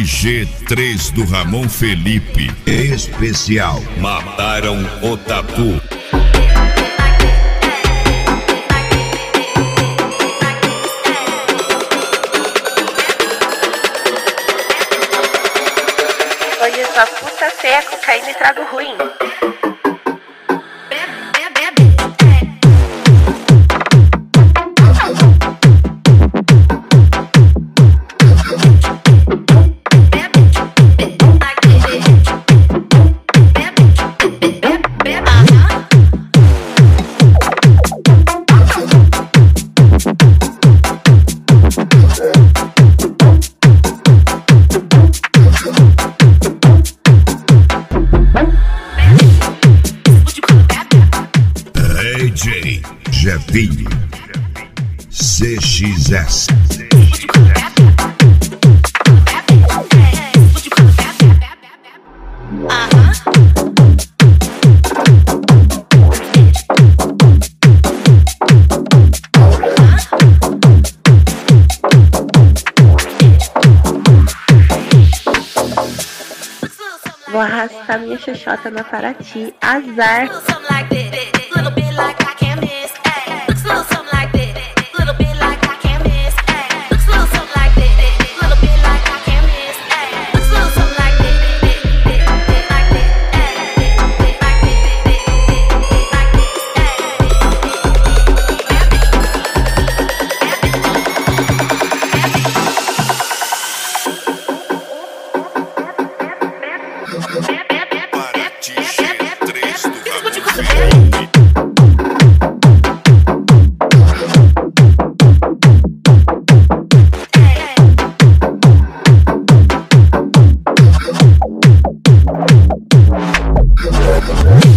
G3 do Ramon Felipe. Especial Mataram o Tatu. Hoje sua puta feia, cocaína e trago ruim. DJ Jefinho CXS. Vou arrastar minha xoxota na Paraty. Azar. G3 do Ramon Felipe.